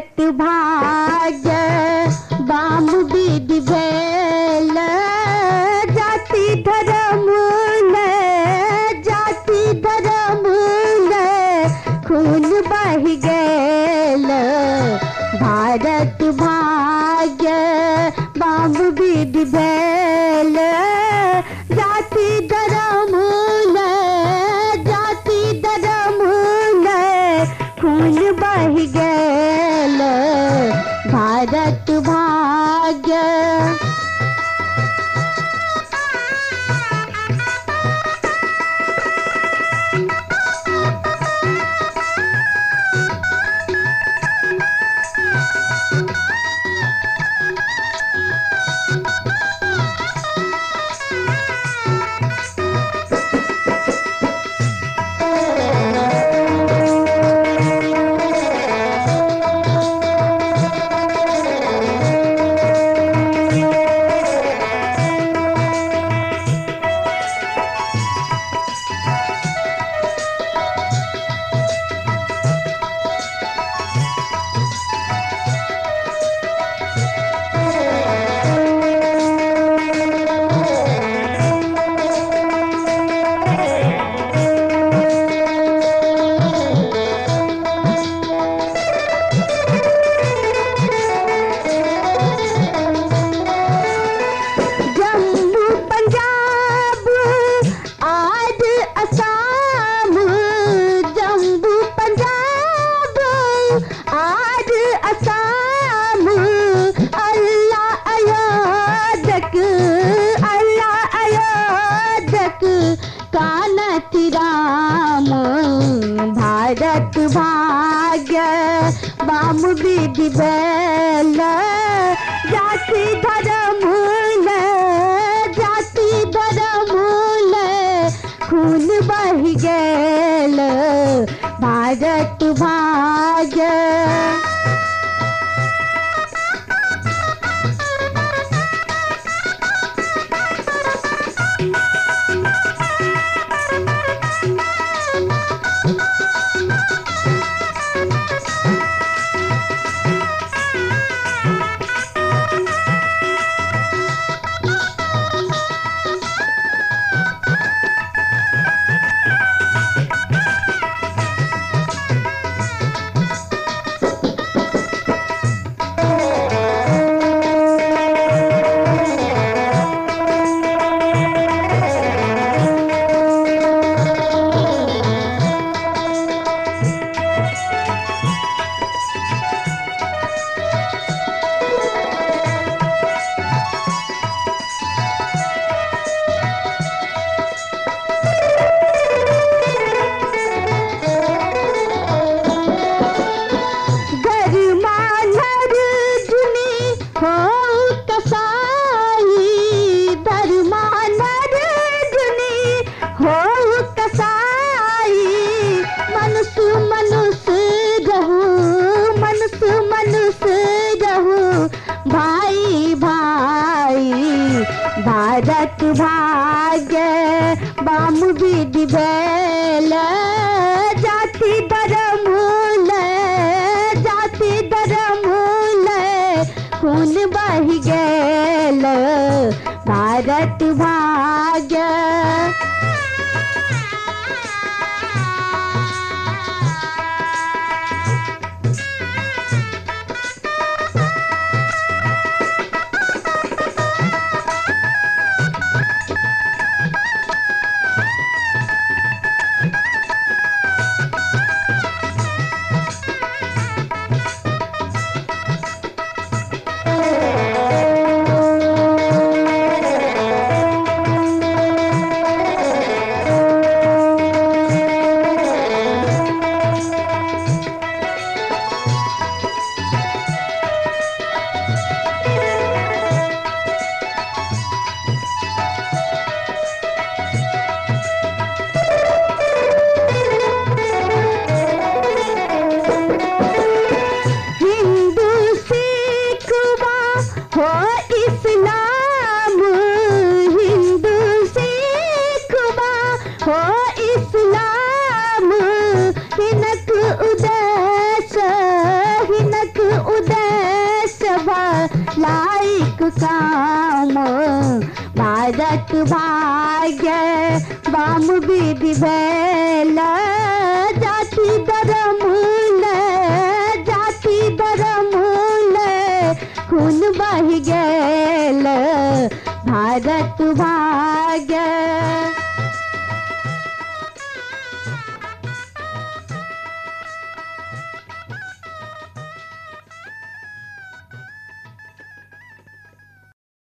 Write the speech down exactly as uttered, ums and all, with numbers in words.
भारत भाग्य बाम विधि भेल जाति धर्म ने जाति धर्म ने खून बह गेल भारत भाग्य बाम विधि भेल जाति धर्म ने जाति धर्म ने खून बह गेल भारत भाग्य। राम भारत भाग्य बाम विधि भेल जाति धर्म ने जाति धर्म ने खून बह गेल भारत भाग्य। भारत भाग्य बाम विधि भेल जाति धर्म ने जाति धर्म ने खून बह गेल भारत भाग्य। काम भारत भाग्य बाम विधि भेल जाति धर्मूल जाति धर्मूल खून बह गेल भारत भाग्य।